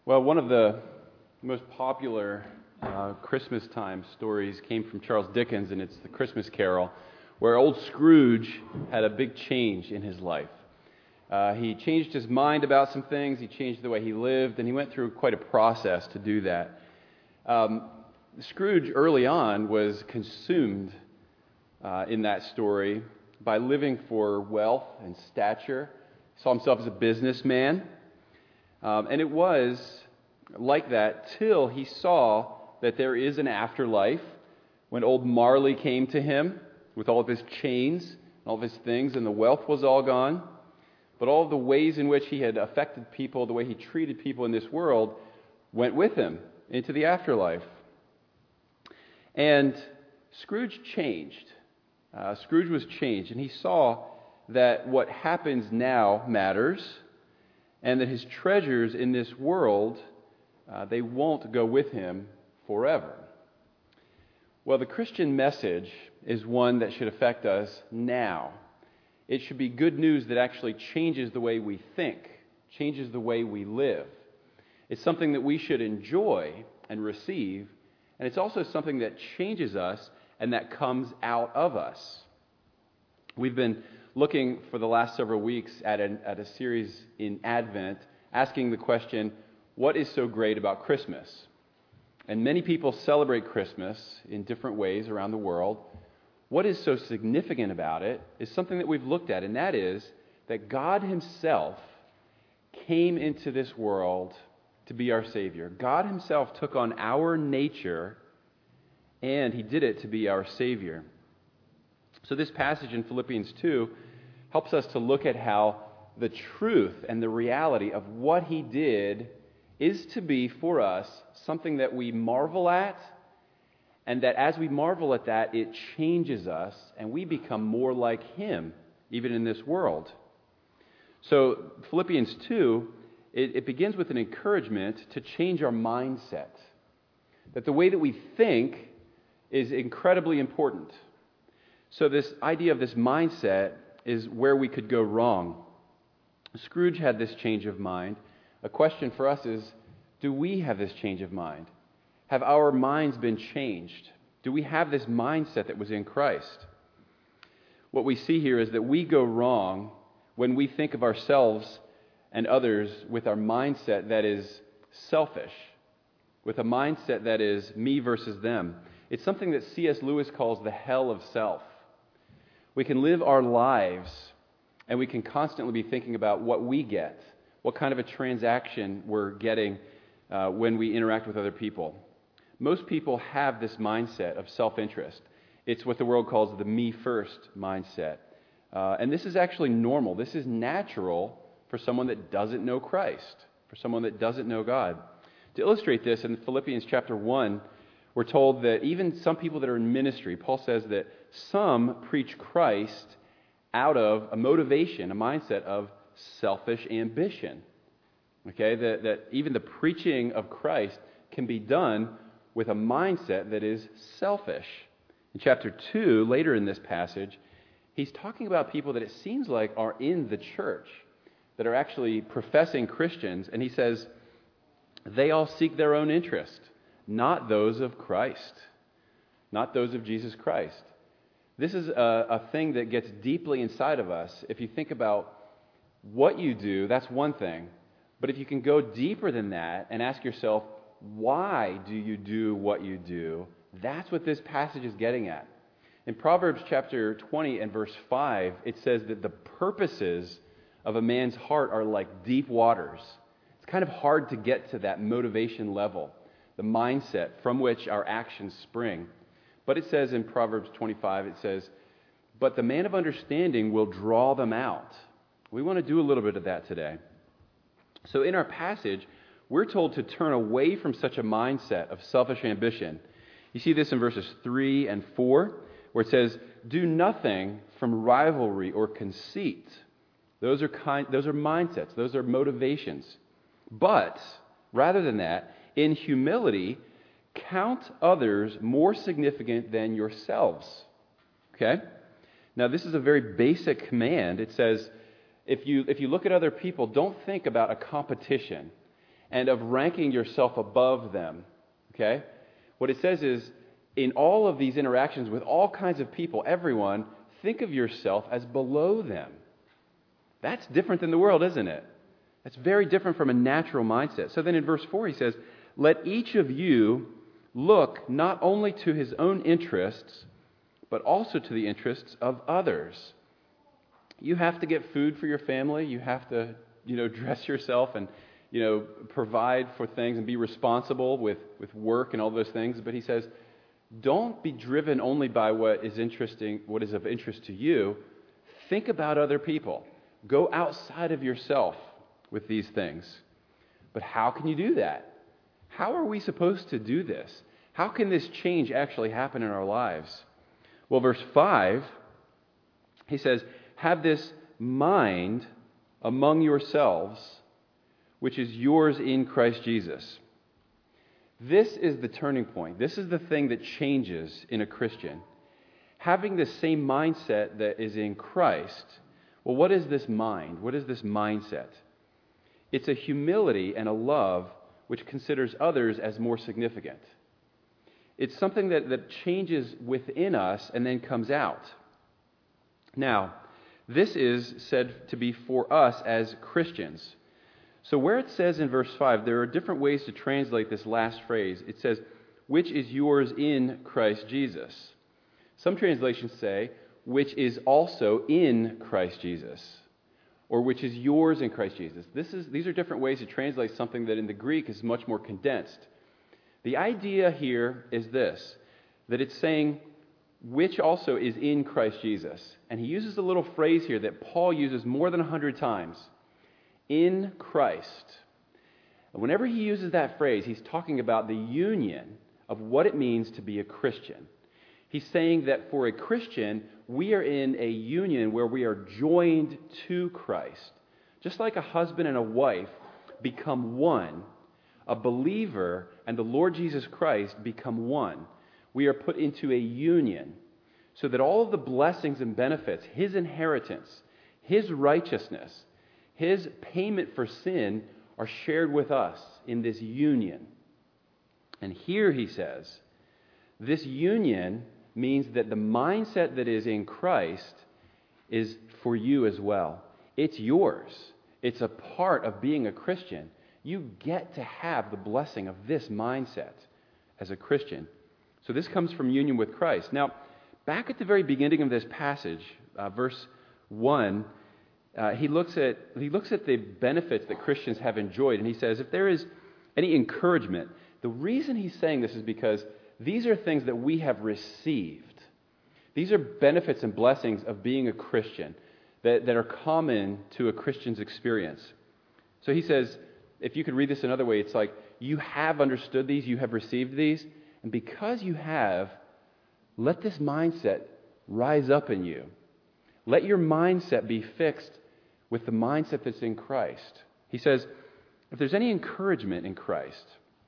Well, one of the most popular Christmas time stories came from Charles Dickens, and it's The Christmas Carol, where old Scrooge had a big change in his life. He changed his mind about some things, he changed the way he lived, and he went through quite a process to do that. Scrooge early on was consumed in that story by living for wealth and stature. He saw himself as a businessman. And it was like that till he saw that there is an afterlife when old Marley came to him with all of his chains and all of his things, and the wealth was all gone. But all of the ways in which he had affected people, the way he treated people in this world, went with him into the afterlife. And Scrooge changed. Scrooge was changed, and he saw that what happens now matters, and that his treasures in this world, they won't go with him forever. Well, the Christian message is one that should affect us now. It should be good news that actually changes the way we think, changes the way we live. It's something that we should enjoy and receive, and it's also something that changes us and that comes out of us. We've been looking for the last several weeks at a series in Advent, asking the question, what is so great about Christmas? And many people celebrate Christmas in different ways around the world. What is so significant about it is something that we've looked at, and that is that God Himself came into this world to be our Savior. God Himself took on our nature, and He did it to be our Savior. So this passage in Philippians 2 helps us to look at how the truth and the reality of what He did is to be for us something that we marvel at, and that as we marvel at that, it changes us and we become more like Him, even in this world. So Philippians 2, it begins with an encouragement to change our mindset. That the way that we think is incredibly important. So this idea of this mindset is where we could go wrong. Scrooge had this change of mind. A question for us is, do we have this change of mind? Have our minds been changed? Do we have this mindset that was in Christ? What we see here is that we go wrong when we think of ourselves and others with our mindset that is selfish, with a mindset that is me versus them. It's something that C.S. Lewis calls the hell of self. We can live our lives and we can constantly be thinking about what we get, what kind of a transaction we're getting when we interact with other people. Most people have this mindset of self-interest. It's what the world calls the me-first mindset. And this is actually normal. This is natural for someone that doesn't know Christ, for someone that doesn't know God. To illustrate this, in Philippians chapter 1, we're told that even some people that are in ministry, Paul says that some preach Christ out of a motivation, a mindset of selfish ambition. Okay, that even the preaching of Christ can be done with a mindset that is selfish. In chapter 2, later in this passage, he's talking about people that it seems like are in the church, that are actually professing Christians, and he says, they all seek their own interest, not those of Christ, not those of Jesus Christ. This is a thing that gets deeply inside of us. If you think about what you do, that's one thing. But if you can go deeper than that and ask yourself, why do you do what you do? That's what this passage is getting at. In Proverbs chapter 20 and verse 5, it says that the purposes of a man's heart are like deep waters. It's kind of hard to get to that motivation level, the mindset from which our actions spring. But it says in Proverbs 25, it says, but the man of understanding will draw them out. We want to do a little bit of that today. So in our passage, we're told to turn away from such a mindset of selfish ambition. You see this in verses 3 and 4, where it says, do nothing from rivalry or conceit. Those are mindsets, those are motivations. But, rather than that, in humility, count others more significant than yourselves. Okay? Now, this is a very basic command. It says, if you look at other people, don't think about a competition and of ranking yourself above them. Okay? What it says is, in all of these interactions with all kinds of people, everyone, think of yourself as below them. That's different than the world, isn't it? That's very different from a natural mindset. So then in verse 4 he says, let each of you look not only to his own interests, but also to the interests of others. You have to get food for your family. You have to, dress yourself and, provide for things and be responsible with work and all those things. But he says, don't be driven only by what is of interest to you. Think about other people. Go outside of yourself with these things. But how can you do that? How are we supposed to do this? How can this change actually happen in our lives? Well, verse 5, he says, have this mind among yourselves, which is yours in Christ Jesus. This is the turning point. This is the thing that changes in a Christian. Having the same mindset that is in Christ. Well, what is this mind? What is this mindset? It's a humility and a love which considers others as more significant. It's something that changes within us and then comes out. Now, this is said to be for us as Christians. So where it says in verse 5, there are different ways to translate this last phrase. It says, which is yours in Christ Jesus. Some translations say, which is also in Christ Jesus. Or which is yours in Christ Jesus. These are different ways to translate something that in the Greek is much more condensed. The idea here is this, that it's saying, which also is in Christ Jesus. And he uses a little phrase here that Paul uses more than 100 times. In Christ. And whenever he uses that phrase, he's talking about the union of what it means to be a Christian. He's saying that for a Christian, we are in a union where we are joined to Christ. Just like a husband and a wife become one, a believer and the Lord Jesus Christ become one. We are put into a union so that all of the blessings and benefits, his inheritance, his righteousness, his payment for sin are shared with us in this union. And here he says, this union means that the mindset that is in Christ is for you as well. It's yours. It's a part of being a Christian. You get to have the blessing of this mindset as a Christian. So this comes from union with Christ. Now, back at the very beginning of this passage, verse 1, he looks at the benefits that Christians have enjoyed, and he says, if there is any encouragement, the reason he's saying this is because these are things that we have received. These are benefits and blessings of being a Christian that are common to a Christian's experience. So he says, if you could read this another way, it's like, you have understood these, you have received these, and because you have, let this mindset rise up in you. Let your mindset be fixed with the mindset that's in Christ. He says, if there's any encouragement in Christ,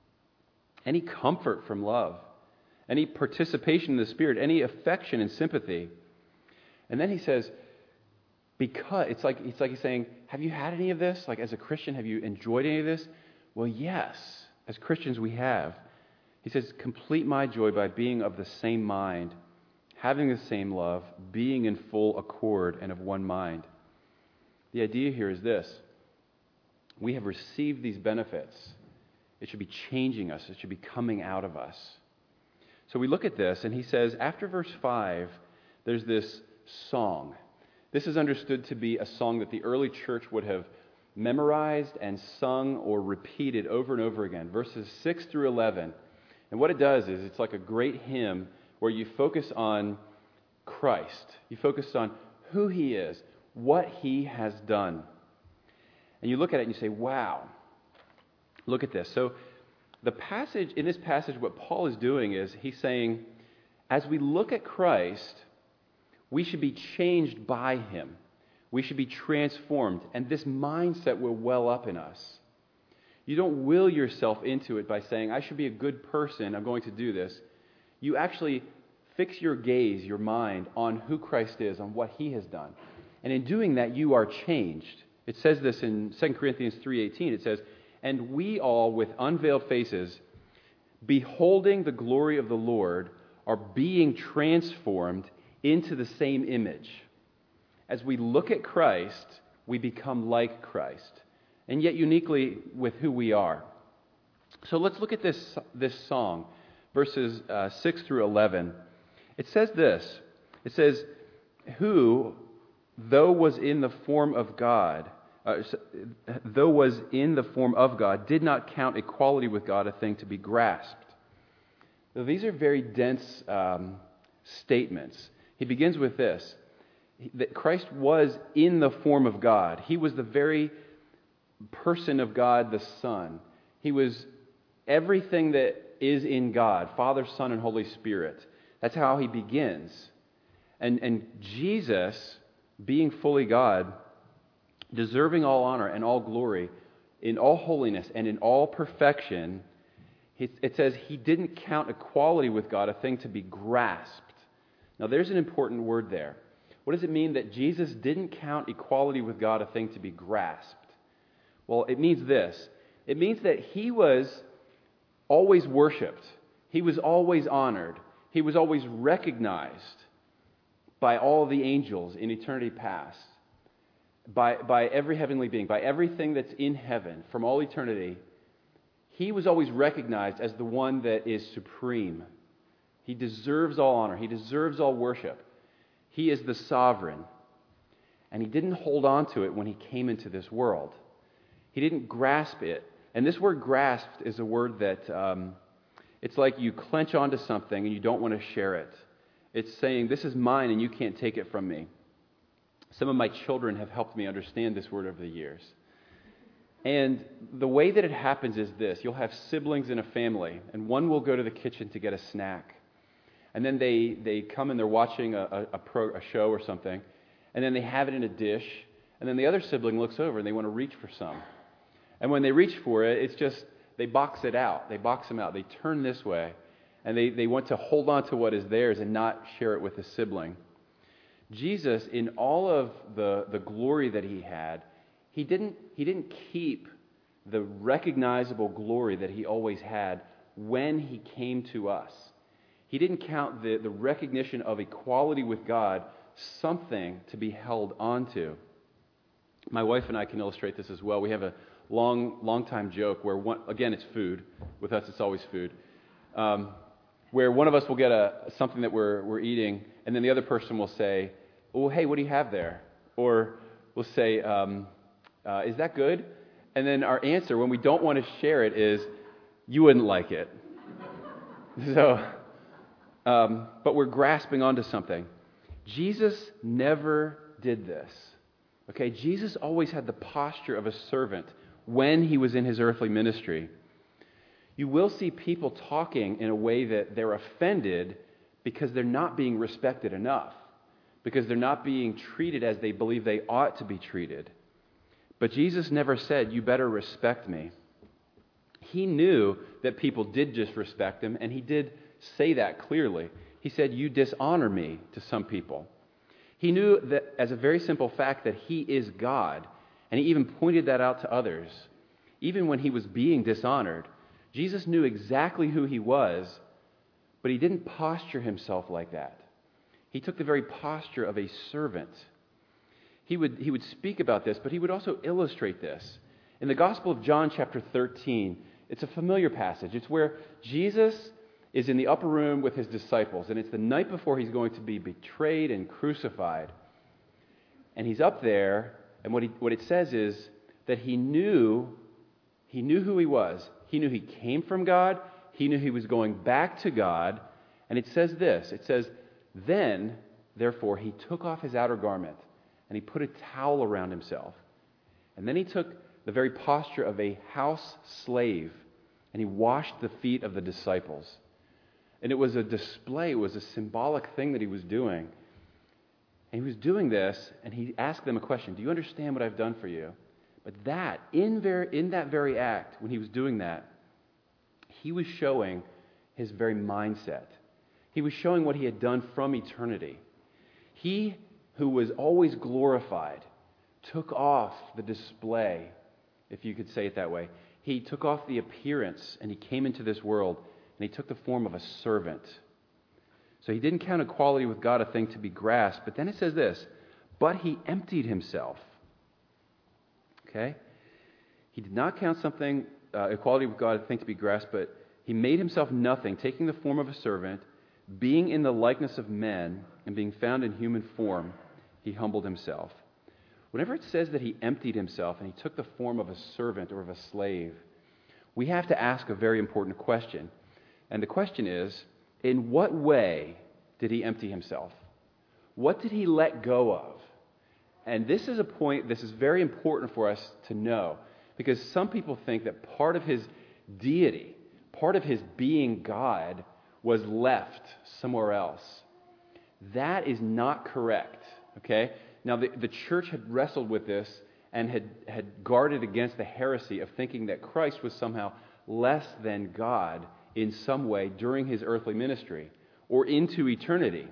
any comfort from love, any participation in the Spirit, any affection and sympathy, and then he says, because it's like he's saying, have you had any of this? Like as a Christian, have you enjoyed any of this? Well, yes, as Christians we have. He says, complete my joy by being of the same mind, having the same love, being in full accord and of one mind. The idea here is this. We have received these benefits. It should be changing us. It should be coming out of us. So we look at this, and he says, after verse 5, there's this song. This is understood to be a song that the early church would have memorized and sung or repeated over and over again. Verses 6 through 11. And what it does is it's like a great hymn where you focus on Christ. You focus on who he is, what he has done. And you look at it and you say, wow, look at this. So in this passage, what Paul is doing is he's saying, as we look at Christ, we should be changed by him. We should be transformed. And this mindset will well up in us. You don't will yourself into it by saying, I should be a good person, I'm going to do this. You actually fix your gaze, your mind, on who Christ is, on what he has done. And in doing that, you are changed. It says this in 2 Corinthians 3:18. It says, And we all, with unveiled faces, beholding the glory of the Lord, are being transformed into the same image. As we look at Christ, we become like Christ, and yet uniquely with who we are. So let's look at this song, verses 6 through 11. It says this. It says, who, though was in the form of God, did not count equality with God a thing to be grasped. Now, these are very dense statements. He begins with this, that Christ was in the form of God. He was the very person of God, the Son. He was everything that is in God, Father, Son, and Holy Spirit. That's how he begins. And Jesus, being fully God, deserving all honor and all glory, in all holiness and in all perfection, it says he didn't count equality with God a thing to be grasped. Now there's an important word there. What does it mean that Jesus didn't count equality with God a thing to be grasped? Well, it means this. It means that he was always worshipped. He was always honored. He was always recognized by all the angels in eternity past, by every heavenly being, by everything that's in heaven from all eternity. He was always recognized as the one that is supreme. He deserves all honor. He deserves all worship. He is the sovereign. And he didn't hold on to it when he came into this world. He didn't grasp it. And this word grasped is a word that it's like you clench onto something and you don't want to share it. It's saying, this is mine and you can't take it from me. Some of my children have helped me understand this word over the years. And the way that it happens is this. You'll have siblings in a family, and one will go to the kitchen to get a snack. And then they come and they're watching a show or something, and then they have it in a dish, and then the other sibling looks over and they want to reach for some. And when they reach for it, it's just, they box it out. They box them out. They turn this way, and they want to hold on to what is theirs and not share it with a sibling. Jesus, in all of the glory that he had, he didn't keep the recognizable glory that he always had when he came to us. He didn't count the recognition of equality with God something to be held onto. My wife and I can illustrate this as well. We have a long time joke where again, it's food. With us, it's always food. Where one of us will get something that we're eating, and then the other person will say, "Oh, hey, what do you have there?" Or we'll say, "Is that good?" And then our answer, when we don't want to share it, is, "You wouldn't like it." So, but we're grasping onto something. Jesus never did this. Okay, Jesus always had the posture of a servant when he was in his earthly ministry. You will see people talking in a way that they're offended because they're not being respected enough, because they're not being treated as they believe they ought to be treated. But Jesus never said, "You better respect me." He knew that people did disrespect him, and he did say that clearly. He said, "You dishonor me," to some people. He knew that as a very simple fact that he is God, and he even pointed that out to others. Even when he was being dishonored, Jesus knew exactly who he was, but he didn't posture himself like that. He took the very posture of a servant. He would speak about this, but he would also illustrate this. In the Gospel of John chapter 13, it's a familiar passage. It's where Jesus is in the upper room with his disciples, and it's the night before he's going to be betrayed and crucified. And he's up there, and what it says is that he knew who he was. He knew he came from God. He knew he was going back to God. And it says this. It says, "Then, therefore, he took off his outer garment, and he put a towel around himself. And then he took the very posture of a house slave, and he washed the feet of the disciples." And it was a display, it was a symbolic thing that he was doing. And he was doing this, and he asked them a question: "Do you understand what I've done for you?" But that, in that very act, when he was doing that, he was showing his very mindset. He was showing what he had done from eternity. He, who was always glorified, took off the display, if you could say it that way. he took off the appearance and he came into this world and he took the form of a servant. So he didn't count equality with God a thing to be grasped. But then it says this, but he emptied himself. Okay? He did not count something, equality with God a thing to be grasped, but he made himself nothing, taking the form of a servant, being in the likeness of men, and being found in human form, he humbled himself. Whenever it says that he emptied himself and he took the form of a servant or of a slave, we have to ask a very important question. And the question is, in what way did he empty himself? What did he let go of? And this is a point, this is very important for us to know, because some people think that part of his deity, part of his being God, was left somewhere else. That is not correct, okay? Now, the church had wrestled with this and had guarded against the heresy of thinking that Christ was somehow less than God in some way during his earthly ministry or into eternity.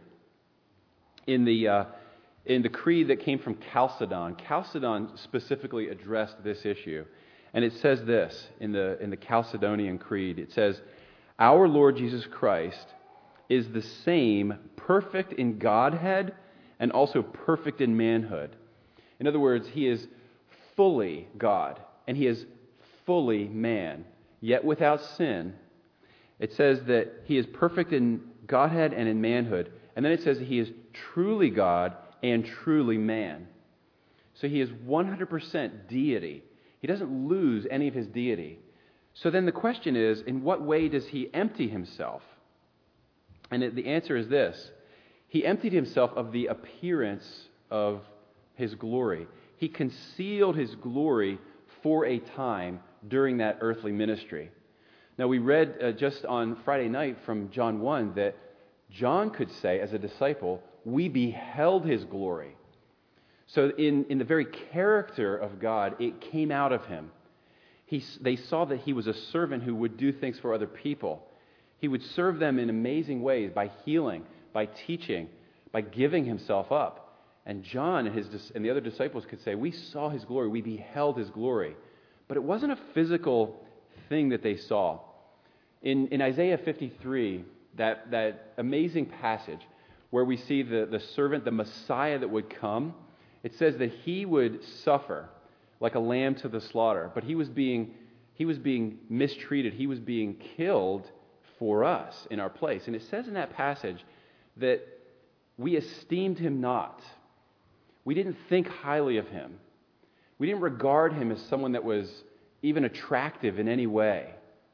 In the creed that came from Chalcedon specifically addressed this issue. And it says this in the Chalcedonian Creed. It says, "Our Lord Jesus Christ is the same, perfect in Godhead and also perfect in manhood." In other words, he is fully God and he is fully man, yet without sin. It says that he is perfect in Godhead and in manhood. And then it says that he is truly God and truly man. So he is 100% deity. He doesn't lose any of his deity. So then the question is, in what way does he empty himself? And the answer is this. He emptied himself of the appearance of his glory. He concealed his glory for a time during that earthly ministry. Now, we read just on Friday night from John 1 that John could say, as a disciple, we beheld his glory. So in the very character of God, it came out of him. They saw that he was a servant who would do things for other people. He would serve them in amazing ways by healing, by teaching, by giving himself up. And John and the other disciples could say, we saw his glory, we beheld his glory. But it wasn't a physical thing that they saw. In Isaiah 53, that amazing passage where we see the servant, the Messiah that would come, it says that he would suffer like a lamb to the slaughter, but he was being mistreated. He was being killed for us in our place. And it says in that passage that we esteemed him not. We didn't think highly of him. We didn't regard him as someone that was even attractive in any way.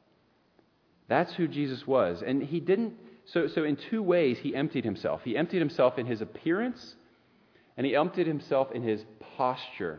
That's who Jesus was. And he didn't, so in two ways he emptied himself. He emptied himself in his appearance, and he emptied himself in his posture.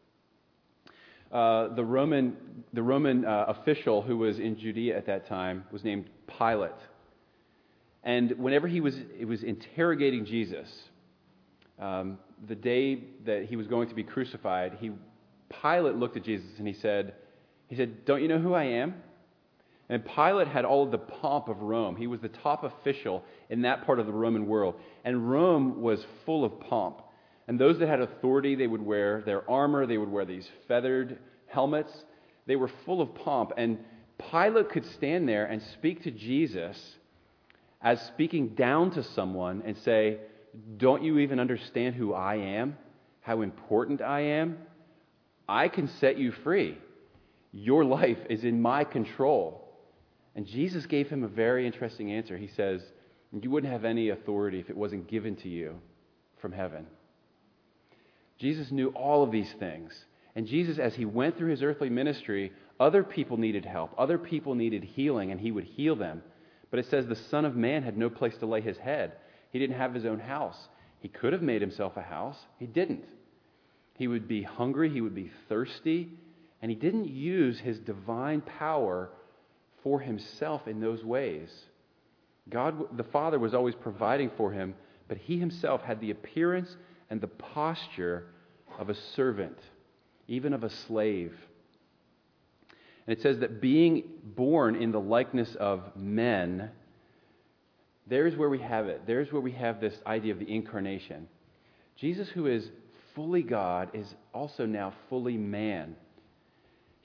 The Roman official who was in Judea at that time was named Pilate. And whenever he was interrogating Jesus, the day that he was going to be crucified, Pilate looked at Jesus and he said, "Don't you know who I am?" And Pilate had all of the pomp of Rome. He was the top official in that part of the Roman world. And Rome was full of pomp. And those that had authority, they would wear their armor, they would wear these feathered helmets. They were full of pomp. And Pilate could stand there and speak to Jesus as speaking down to someone and say, "Don't you even understand who I am? How important I am? I can set you free. Your life is in my control." And Jesus gave him a very interesting answer. He says, "You wouldn't have any authority if it wasn't given to you from heaven." Jesus knew all of these things. And Jesus, as he went through his earthly ministry, other people needed help. Other people needed healing, and he would heal them. But it says the Son of Man had no place to lay his head. He didn't have his own house. He could have made himself a house. He didn't. He would be hungry. He would be thirsty. And he didn't use his divine power for himself in those ways. God, the Father, was always providing for him, but he himself had the appearance and the posture of a servant, even of a slave. And it says that being born in the likeness of men, there's where we have it. There's where we have this idea of the incarnation. Jesus, who is fully God, is also now fully man.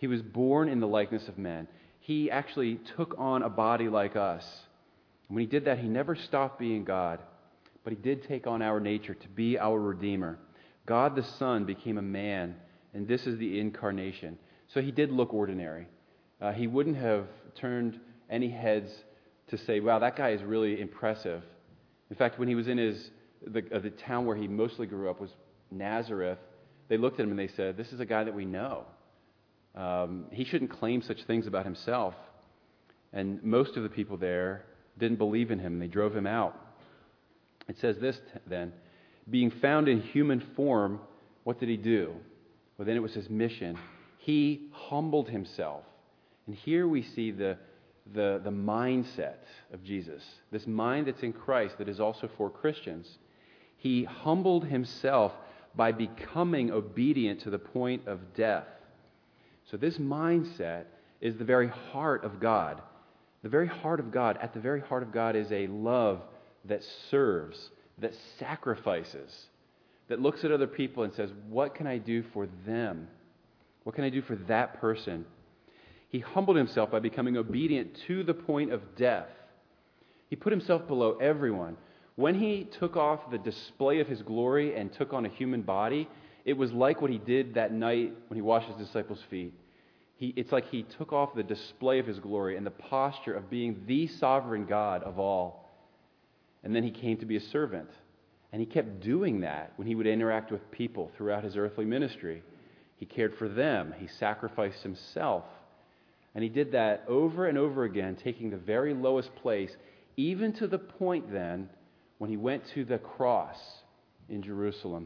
He was born in the likeness of men. He actually took on a body like us. And when he did that, he never stopped being God, but he did take on our nature to be our Redeemer. God the Son became a man, and this is the incarnation. So he did look ordinary. He wouldn't have turned any heads to say, wow, that guy is really impressive. In fact, when he was in the town where he mostly grew up was Nazareth, they looked at him and they said, this is a guy that we know. He shouldn't claim such things about himself. And most of the people there didn't believe in him. They drove him out. It says this then, being found in human form, what did he do? Well, then it was his mission. He humbled himself. And here we see the mindset of Jesus, this mind that's in Christ that is also for Christians. He humbled himself by becoming obedient to the point of death. So this mindset is the very heart of God. The very heart of God, at the very heart of God is a love that serves, that sacrifices, that looks at other people and says, what can I do for them? What can I do for that person? He humbled himself by becoming obedient to the point of death. He put himself below everyone. When he took off the display of his glory and took on a human body, it was like what he did that night when he washed his disciples' feet. It's like he took off the display of his glory and the posture of being the sovereign God of all. And then he came to be a servant. And he kept doing that when he would interact with people throughout his earthly ministry. He cared for them. He sacrificed himself. And he did that over and over again, taking the very lowest place, even to the point then when he went to the cross in Jerusalem.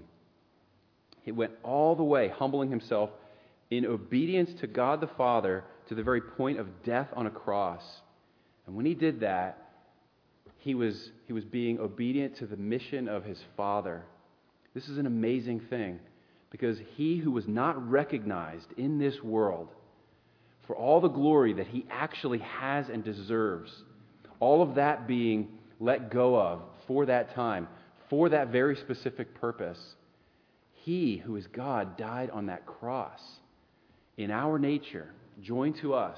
He went all the way, humbling himself in obedience to God the Father to the very point of death on a cross. And when he did that, he was being obedient to the mission of his Father. This is an amazing thing, because he who was not recognized in this world for all the glory that he actually has and deserves, all of that being let go of for that time, for that very specific purpose, he who is God died on that cross in our nature, joined to us,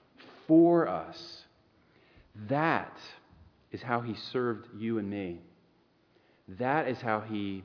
for us. That is how he served you and me. That is how he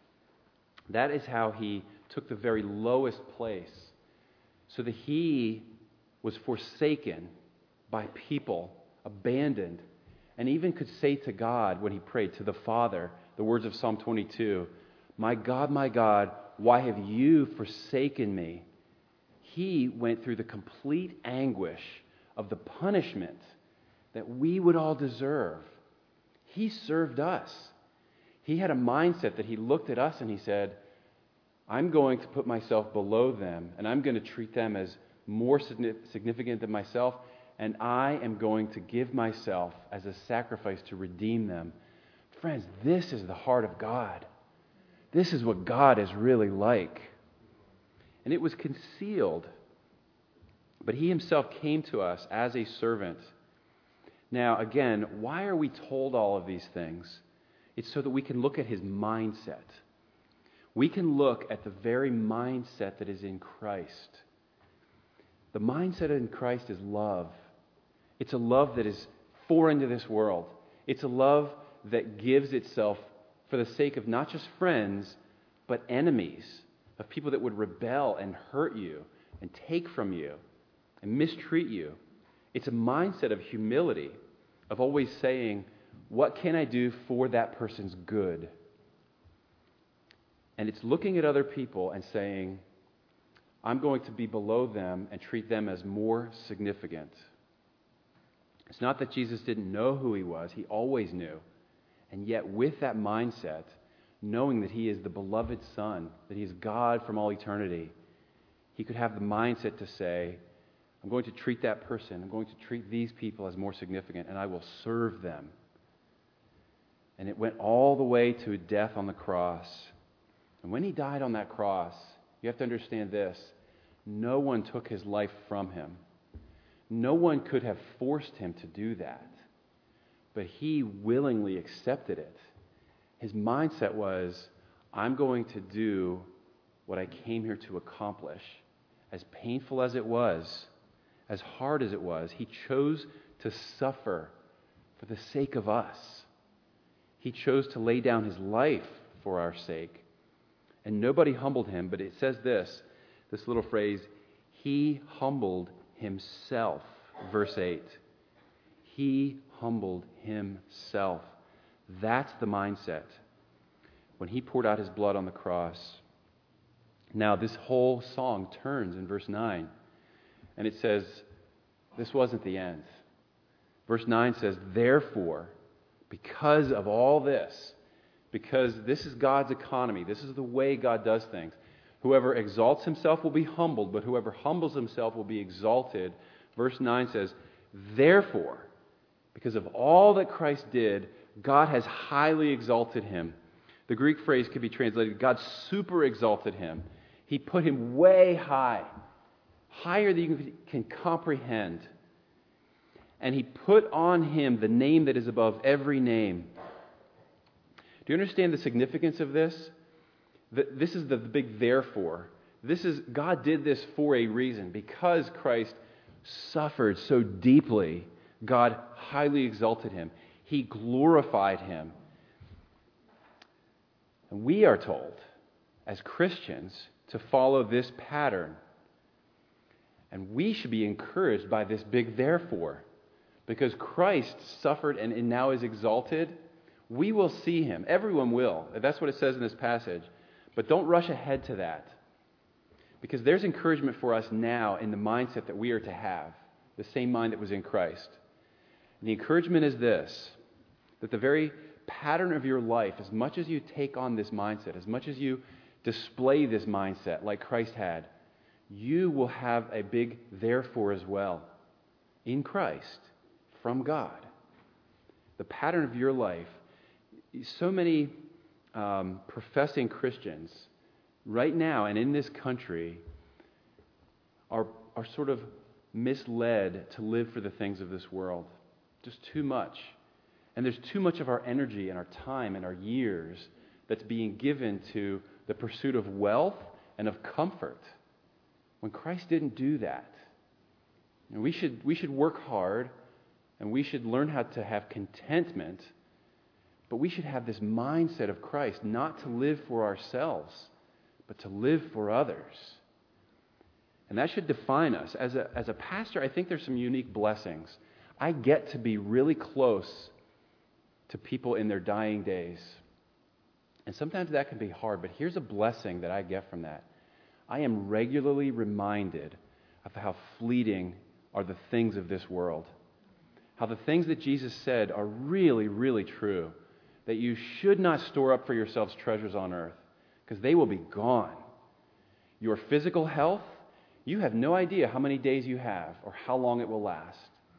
took the very lowest place, so that he was forsaken by people, abandoned, and even could say to God when he prayed, to the Father, the words of Psalm 22, my God, why have you forsaken me? He went through the complete anguish of the punishment that we would all deserve. He served us. He had a mindset that he looked at us and he said, I'm going to put myself below them, and I'm going to treat them as more significant than myself, and I am going to give myself as a sacrifice to redeem them. Friends, this is the heart of God. This is what God is really like. And it was concealed, but he himself came to us as a servant. Now, again, why are we told all of these things? It's so that we can look at his mindset. We can look at the very mindset that is in Christ. The mindset in Christ is love. It's a love that is foreign to this world. It's a love that gives itself for the sake of not just friends, but enemies, of people that would rebel and hurt you and take from you and mistreat you. It's a mindset of humility, of always saying, what can I do for that person's good? And it's looking at other people and saying, I'm going to be below them and treat them as more significant. It's not that Jesus didn't know who he was. He always knew. And yet with that mindset, knowing that he is the beloved Son, that he is God from all eternity, he could have the mindset to say, I'm going to treat that person, I'm going to treat these people as more significant, and I will serve them. And it went all the way to death on the cross. And when he died on that cross, you have to understand this, no one took his life from him. No one could have forced him to do that. But he willingly accepted it. His mindset was, I'm going to do what I came here to accomplish. as painful as it was, as hard as it was, he chose to suffer for the sake of us. He chose to lay down his life for our sake. And nobody humbled him, but it says this little phrase, he humbled himself. Verse 8. He humbled himself. That's the mindset. When he poured out his blood on the cross. Now, this whole song turns in verse 9. And it says, this wasn't the end. Verse 9 says, therefore, because of all this, because this is God's economy, this is the way God does things, whoever exalts himself will be humbled, but whoever humbles himself will be exalted. Verse 9 says, therefore, because of all that Christ did, God has highly exalted him. The Greek phrase could be translated, God super exalted him. He put him way high, higher than you can comprehend. And he put on him the name that is above every name. Do you understand the significance of this? This is the big therefore. God did this for a reason. Because Christ suffered so deeply, God highly exalted him. He glorified him. And we are told, as Christians, to follow this pattern. And we should be encouraged by this big therefore. Because Christ suffered and now is exalted, we will see him. Everyone will. That's what it says in this passage. But don't rush ahead to that. Because there's encouragement for us now in the mindset that we are to have. The same mind that was in Christ. And the encouragement is this. That the very pattern of your life, as much as you take on this mindset, as much as you display this mindset like Christ had, you will have a big therefore as well. In Christ. From God. The pattern of your life. So many professing Christians right now and in this country are sort of misled to live for the things of this world. Just too much. And there's too much of our energy and our time and our years that's being given to the pursuit of wealth and of comfort. When Christ didn't do that. And we should work hard. And we should learn how to have contentment, but we should have this mindset of Christ, not to live for ourselves, but to live for others. And that should define us. As a pastor, I think there's some unique blessings. I get to be really close to people in their dying days. And sometimes that can be hard, but here's a blessing that I get from that. I am regularly reminded of how fleeting are the things of this world. How the things that Jesus said are really, really true. That you should not store up for yourselves treasures on earth, because they will be gone. Your physical health, you have no idea how many days you have or how long it will last.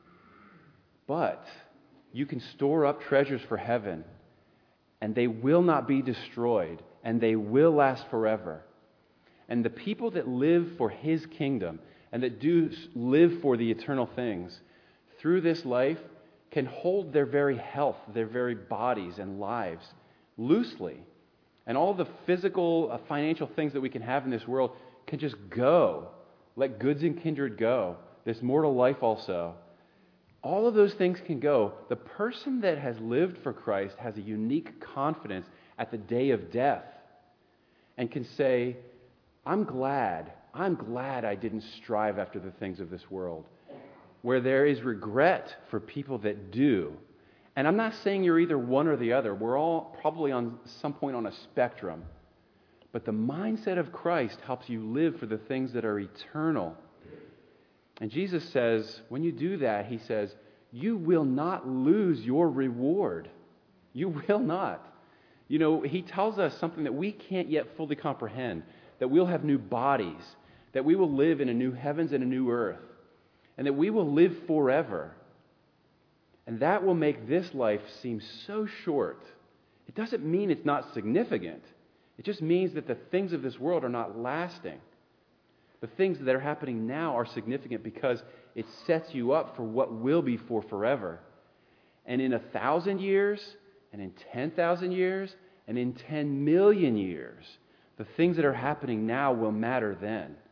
But you can store up treasures for heaven, and they will not be destroyed, and they will last forever. And the people that live for his kingdom, and that do live for the eternal things, through this life, can hold their very health, their very bodies and lives loosely. And all the physical, financial things that we can have in this world can just go. Let goods and kindred go. This mortal life also. All of those things can go. The person that has lived for Christ has a unique confidence at the day of death and can say, I'm glad I didn't strive after the things of this world. Where there is regret for people that do. And I'm not saying you're either one or the other. We're all probably on some point on a spectrum. But the mindset of Christ helps you live for the things that are eternal. And Jesus says, when you do that, he says, you will not lose your reward. You will not. You know, he tells us something that we can't yet fully comprehend. That we'll have new bodies. That we will live in a new heavens and a new earth. And that we will live forever. And that will make this life seem so short. It doesn't mean it's not significant. It just means that the things of this world are not lasting. The things that are happening now are significant because it sets you up for what will be for forever. And in 1,000 years, and in 10,000 years, and in 10 million years, the things that are happening now will matter then.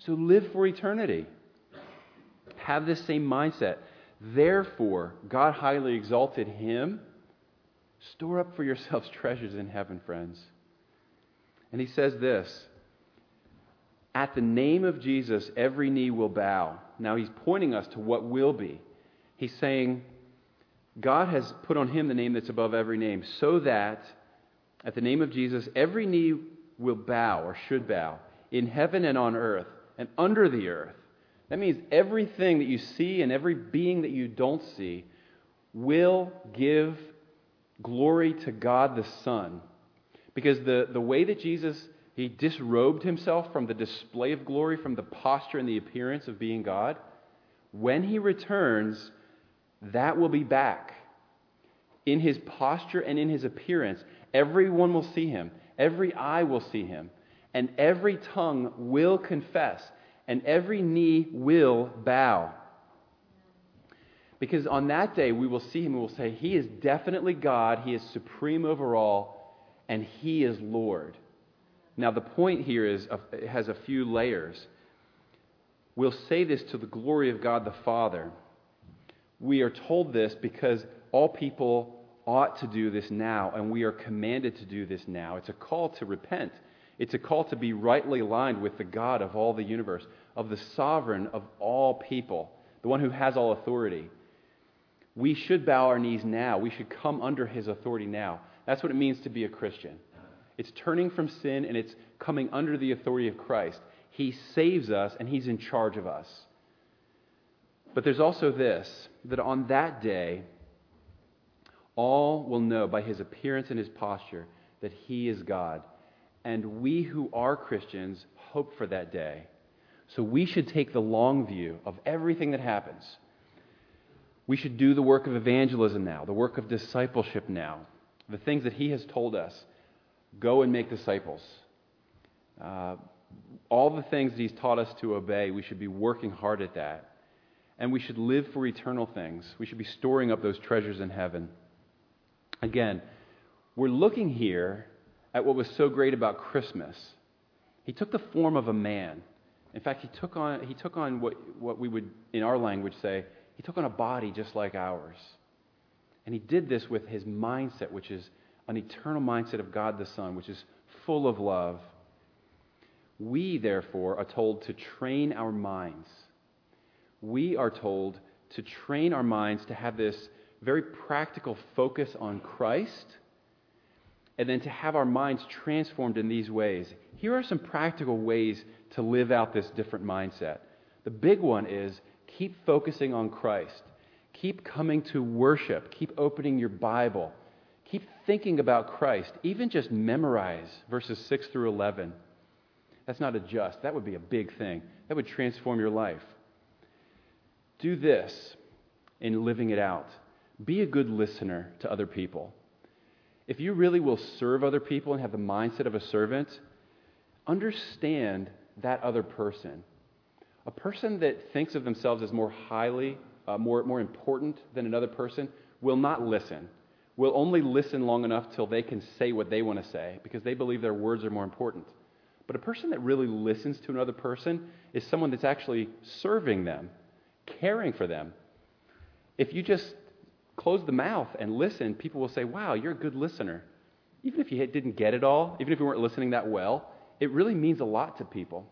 So live for eternity. Have this same mindset. Therefore, God highly exalted him. Store up for yourselves treasures in heaven, friends. And he says this, at the name of Jesus, every knee will bow. Now he's pointing us to what will be. He's saying, God has put on him the name that's above every name, so that at the name of Jesus, every knee will bow or should bow in heaven and on earth and under the earth. That means everything that you see and every being that you don't see will give glory to God the Son. Because the way that Jesus, he disrobed himself from the display of glory, from the posture and the appearance of being God, when he returns, that will be back. In his posture and in his appearance, everyone will see him. Every eye will see him. And every tongue will confess. And every knee will bow. Because on that day, we will see him and we'll say, he is definitely God. He is supreme over all. And he is Lord. Now, the point here is, it has a few layers. We'll say this to the glory of God the Father. We are told this because all people ought to do this now, and we are commanded to do this now. It's a call to repent. It's a call to be rightly aligned with the God of all the universe, of the sovereign of all people, the one who has all authority. We should bow our knees now. We should come under his authority now. That's what it means to be a Christian. It's turning from sin and it's coming under the authority of Christ. He saves us and he's in charge of us. But there's also this, that on that day, all will know by his appearance and his posture that he is God. And we who are Christians hope for that day. So we should take the long view of everything that happens. We should do the work of evangelism now, the work of discipleship now, the things that he has told us. Go and make disciples. All the things that he's taught us to obey, we should be working hard at that. And we should live for eternal things. We should be storing up those treasures in heaven. Again, we're looking here at what was so great about Christmas. He took the form of a man. In fact, he took on what we would, in our language, say, he took on a body just like ours. And he did this with his mindset, which is an eternal mindset of God the Son, which is full of love. We, therefore, are told to train our minds. We are told to train our minds to have this very practical focus on Christ, and then to have our minds transformed in these ways. Here are some practical ways to live out this different mindset. The big one is keep focusing on Christ. Keep coming to worship. Keep opening your Bible. Keep thinking about Christ. Even just memorize verses 6 through 11. That's not a just. That would be a big thing. That would transform your life. Do this in living it out. Be a good listener to other people. If you really will serve other people and have the mindset of a servant, understand that other person. A person that thinks of themselves as more highly, more important than another person will not listen. Will only listen long enough till they can say what they want to say because they believe their words are more important. But a person that really listens to another person is someone that's actually serving them, caring for them. If you just close the mouth and listen, people will say, wow, you're a good listener. Even if you didn't get it all, even if you weren't listening that well, it really means a lot to people.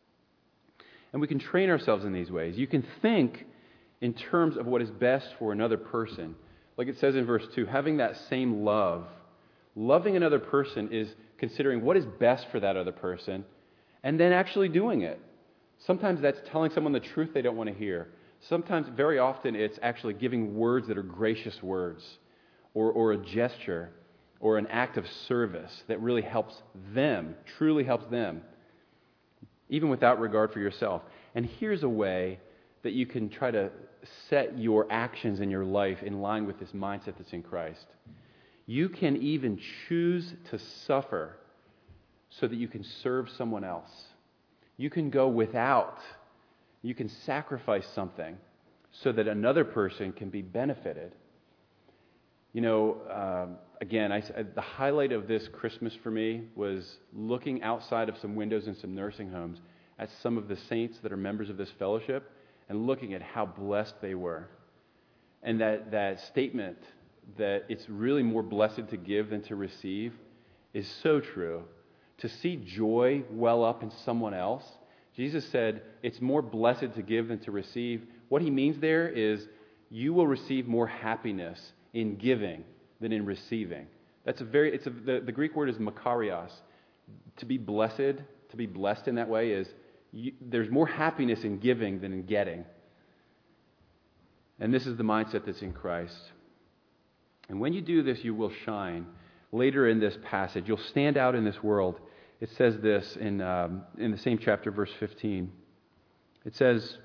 And we can train ourselves in these ways. You can think in terms of what is best for another person. Like it says in verse 2, having that same love. Loving another person is considering what is best for that other person and then actually doing it. Sometimes that's telling someone the truth they don't want to hear. Sometimes, very often, it's actually giving words that are gracious words or a gesture or an act of service that really helps them, truly helps them, even without regard for yourself. And here's a way that you can try to set your actions in your life in line with this mindset that's in Christ. You can even choose to suffer so that you can serve someone else. You can go without. You can sacrifice something so that another person can be benefited. You know, again, the highlight of this Christmas for me was looking outside of some windows in some nursing homes at some of the saints that are members of this fellowship and looking at how blessed they were. And that statement that it's really more blessed to give than to receive is so true. To see joy well up in someone else, Jesus said it's more blessed to give than to receive. What he means there is you will receive more happiness in giving than in receiving. The Greek word is makarios. To be blessed in that way is there's more happiness in giving than in getting. And this is the mindset that's in Christ. And when you do this, you will shine. Later in this passage, you'll stand out in this world. It says this in the same chapter, verse 15. It says,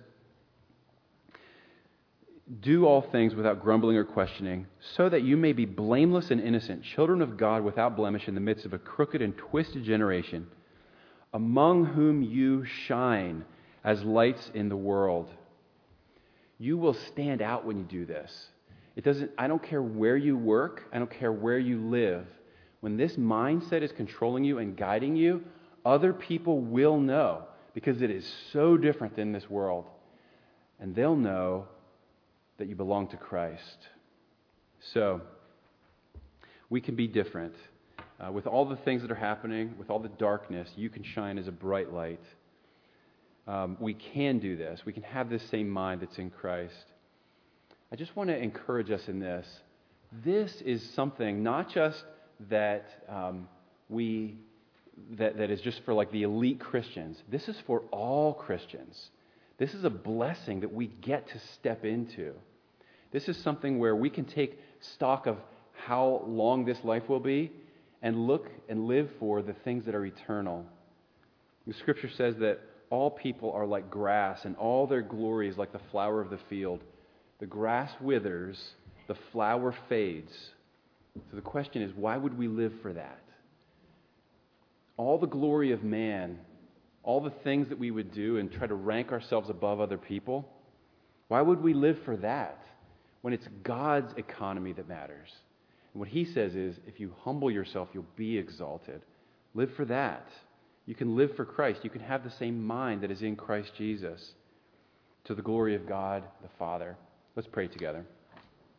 "Do all things without grumbling or questioning, so that you may be blameless and innocent, children of God without blemish in the midst of a crooked and twisted generation, among whom you shine as lights in the world." You will stand out when you do this. I don't care where you work. I don't care where you live. When this mindset is controlling you and guiding you, other people will know, because it is so different than this world. And they'll know that you belong to Christ. So, we can be different. With all the things that are happening, with all the darkness, you can shine as a bright light. We can do this. We can have this same mind that's in Christ. I just want to encourage us in this. This is something not just that that is just for like the elite Christians. This is for all Christians. This is a blessing that we get to step into. This is something where we can take stock of how long this life will be and look and live for the things that are eternal. The Scripture says that all people are like grass, and all their glory is like the flower of the field. The grass withers, the flower fades. So the question is, why would we live for that? All the glory of man, all the things that we would do and try to rank ourselves above other people, why would we live for that when it's God's economy that matters? And what he says is, if you humble yourself, you'll be exalted. Live for that. You can live for Christ. You can have the same mind that is in Christ Jesus, to the glory of God the Father. Let's pray together.